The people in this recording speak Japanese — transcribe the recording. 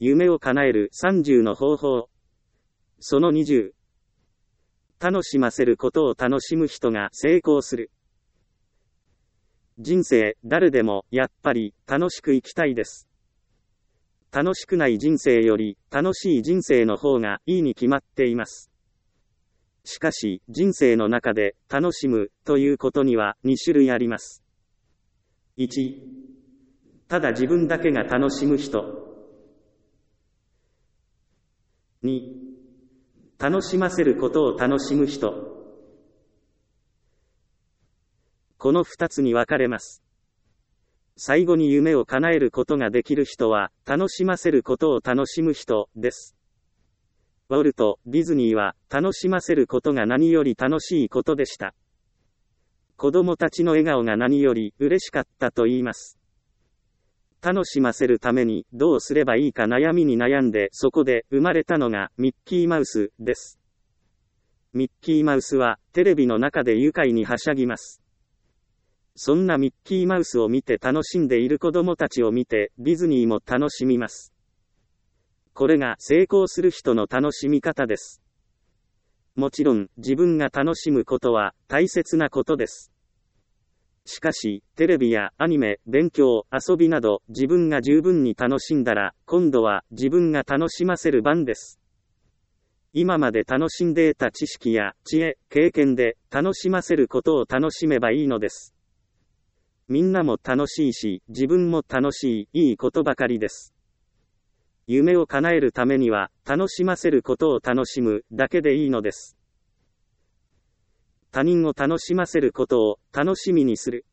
夢を叶える30の方法。その20。楽しませることを楽しむ人が成功する。人生、誰でも、やっぱり、楽しく生きたいです。楽しくない人生より、楽しい人生の方がいいに決まっています。しかし、人生の中で、楽しむ、ということには、2種類あります。1、ただ自分だけが楽しむ人。2、楽しませることを楽しむ人。この2つに分かれます。最後に夢を叶えることができる人は、楽しませることを楽しむ人です。ウォルト・ディズニーは、楽しませることが何より楽しいことでした。子供たちの笑顔が何より嬉しかったと言います。楽しませるためにどうすればいいか悩みに悩んでそこで生まれたのがミッキーマウスです。ミッキーマウスはテレビの中で愉快にはしゃぎます。そんなミッキーマウスを見て楽しんでいる子供たちを見てディズニーも楽しみます。これが成功する人の楽しみ方です。もちろん自分が楽しむことは大切なことです。しかし、テレビやアニメ、勉強、遊びなど、自分が十分に楽しんだら、今度は自分が楽しませる番です。今まで楽しんで得た知識や知恵、経験で、楽しませることを楽しめばいいのです。みんなも楽しいし、自分も楽しい、いいことばかりです。夢を叶えるためには、楽しませることを楽しむだけでいいのです。他人を楽しませることを楽しみにする。